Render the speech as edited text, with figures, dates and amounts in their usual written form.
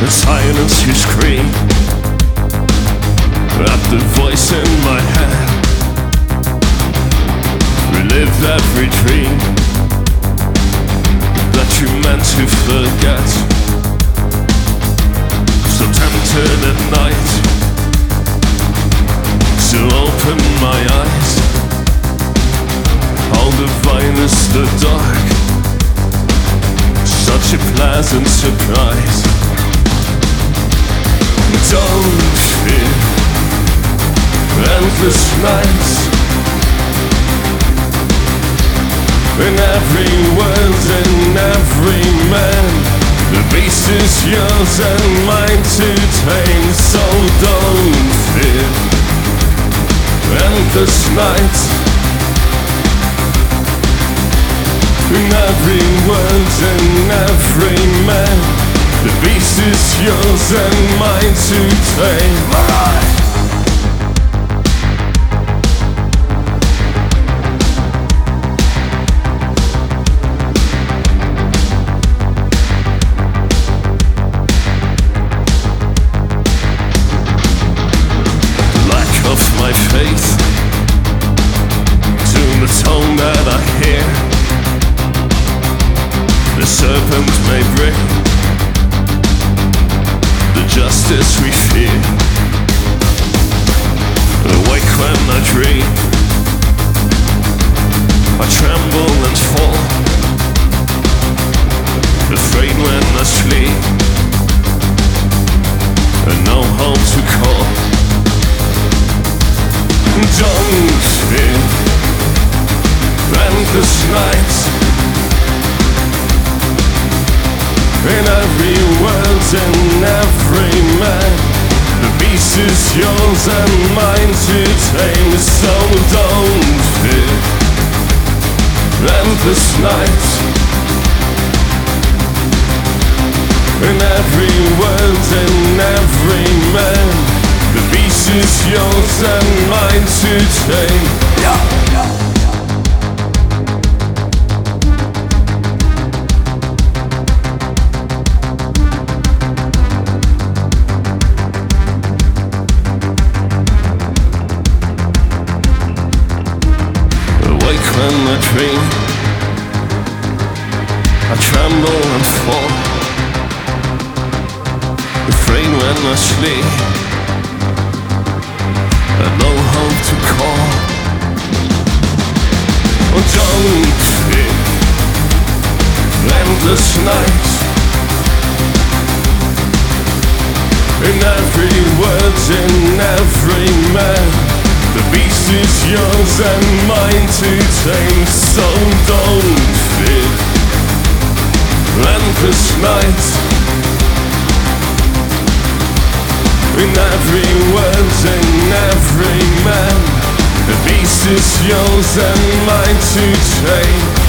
In silence you scream at the voice in my head. Relive every dream that you meant to forget. So tempted at night to open my eyes. How divine is the dark, such a pleasant surprise. Don't fear endless nights. In every word, in every man, the beast is yours and mine to tame. So don't fear endless nights. In every word, in every man, the beast is yours and mine to tame. Lack of my faith to the tone that I hear. The serpent may bring the justice we fear. Awake when I dream, I tremble and fall, afraid when I sleep, and no hope to call. Don't fear endless nights. In every word, in every man, the beast is yours and mine to tame. So don't fear endless nights. In every word, in every man, the beast is yours and mine to tame. When I dream, I tremble and fall, afraid when I sleep, and no hope to call. Oh, don't fear endless nights. In every word, in every man, the beast is yours and mine to tame. So don't fear endless nights. In every word, in every man, the beast is yours and mine to tame.